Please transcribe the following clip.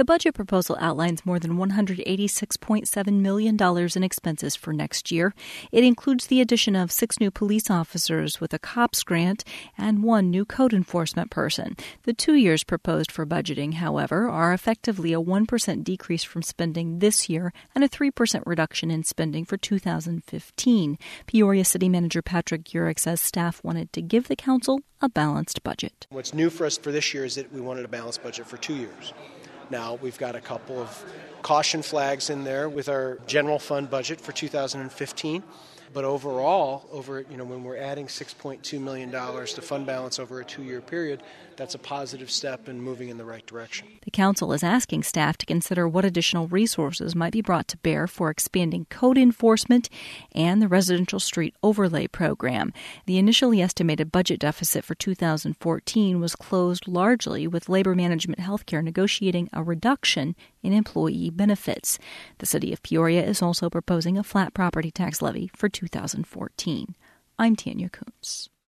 The budget proposal outlines more than $186.7 million in expenses for next year. It includes the addition of 6 new police officers with a COPS grant and 1 new code enforcement person. The 2 years proposed for budgeting, however, are effectively a 1% decrease from spending this year and a 3% reduction in spending for 2015. Peoria City Manager Patrick Urick says staff wanted to give the council a balanced budget. What's new for us for this year is that we wanted a balanced budget for 2 years. Now, we've got a couple of caution flags in there with our general fund budget for 2015. But overall, when we're adding $6.2 million to fund balance over a 2-year period, that's a positive step and moving in the right direction. The council is asking staff to consider what additional resources might be brought to bear for expanding code enforcement and the residential street overlay program. The initially estimated budget deficit for 2014 was closed largely with Labor Management Healthcare negotiating a reduction in employee benefits. The city of Peoria is also proposing a flat property tax levy for 2014. I'm Tanya Kuntz.